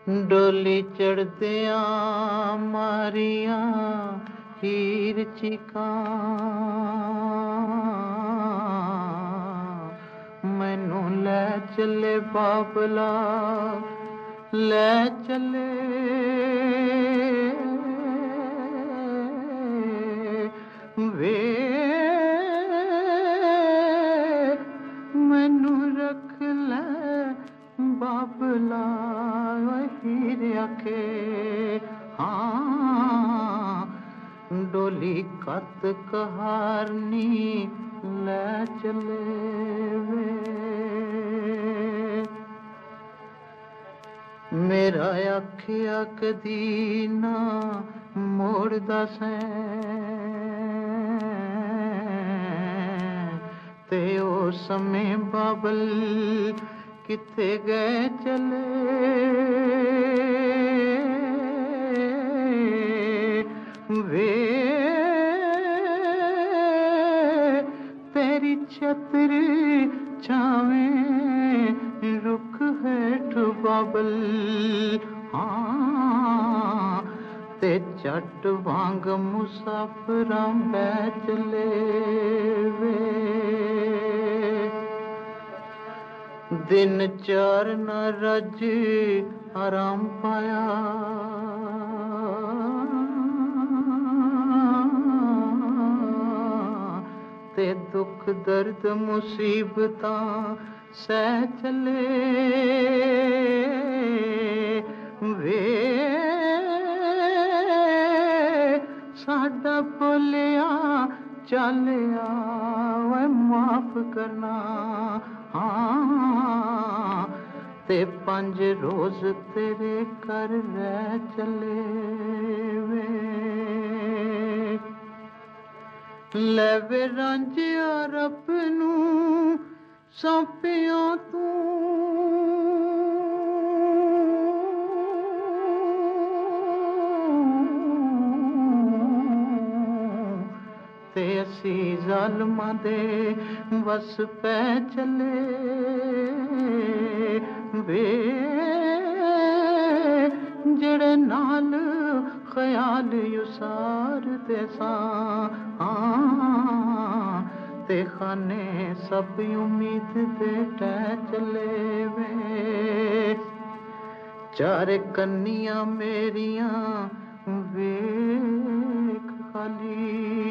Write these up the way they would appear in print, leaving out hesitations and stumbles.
डोली चढ़दिया मारिया हीर चिका मैनू लै चले बाबला लै चले वे मैनू रख लै बाबला हीर आखे हाँ डोली कत कहारनी लै चले वे मेरा आखिया कदी ना मोड़दा सैं ते ओ समय बाबल किथे गए चले वे तेरी छत्र छावें रुख हेठ बाबल हाँ ते चट वांग मुसाफिरां बै चले वे दिन चार न रज आराम पाया ते दुख दर्द मुसीबतां सह चले वे साडा बोलिया चलिया वे माफ करना हाँ ते 5 रोज तेरे कर रह चले वे ले वे रांझिया रब नू सौंपिया तू ते असी ज़ालमां दे वस पै चले वे जेड़े नाल ख्याल युसार दे सां ते खाने सब उम्मीद दे टै चले वे चार कन्नियां मेरियां वेख खाली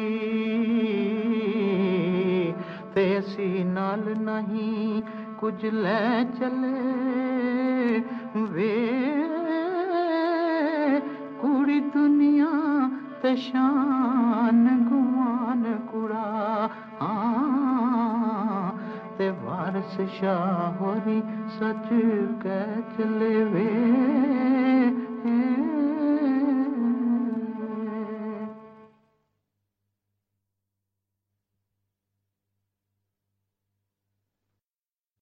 ते असी नाल नहीं कुछ लै चले वे कुड़ी दुनिया ते शान गुमान कुड़ा ते वारस शाह होरी सच कह चले वे